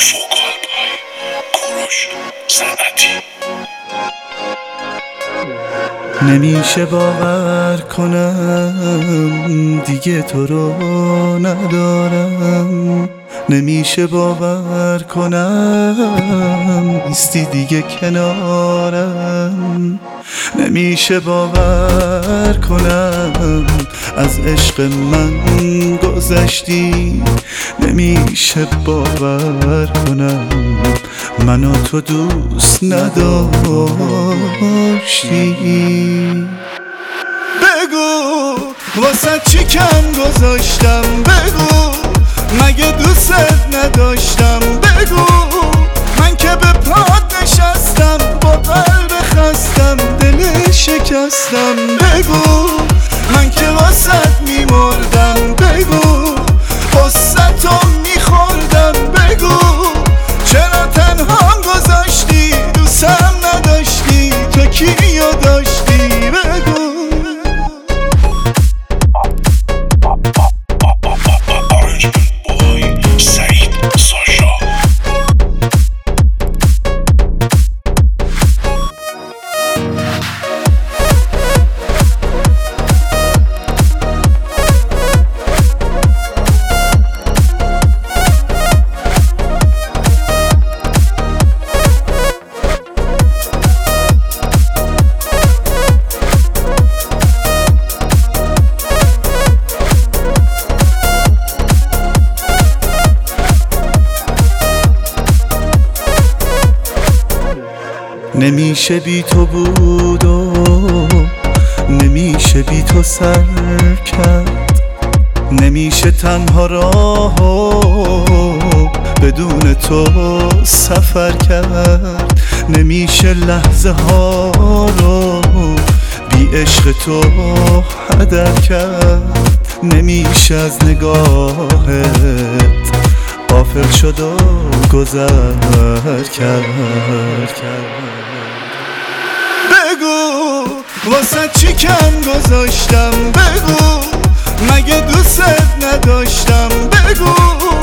فوکال بای کوروش صنعتی. نمیشه باور کنم دیگه تو رو ندارم، نمیشه باور کنم نیستی دیگه کنارم، نمیشه باور کنم از عشق من گذشتی، نمیشه باور کنم منو تو دوست نداشتی. بگو واسه چی کم گذاشتم، بگو مگه دوست نداشتم، بگو من که به پات نشستم با قلب خستم دل شکستم، بگو من که واسه میمردم، بگو واسه تو میخوردم، بگو چرا تنها گذاشتی دوستم نداشتی، تو کیو داشتی، بگو. نمیشه بی تو بود و نمیشه بی تو سر کرد، نمیشه تنها راه بدون تو سفر کرد، نمیشه لحظه ها رو بی عشق تو هدر کرد، نمیشه از نگاهت غافل شد و گذر کرد. بگو واسه چی کم گذاشتم، بگو مگه دوست نداشتم، بگو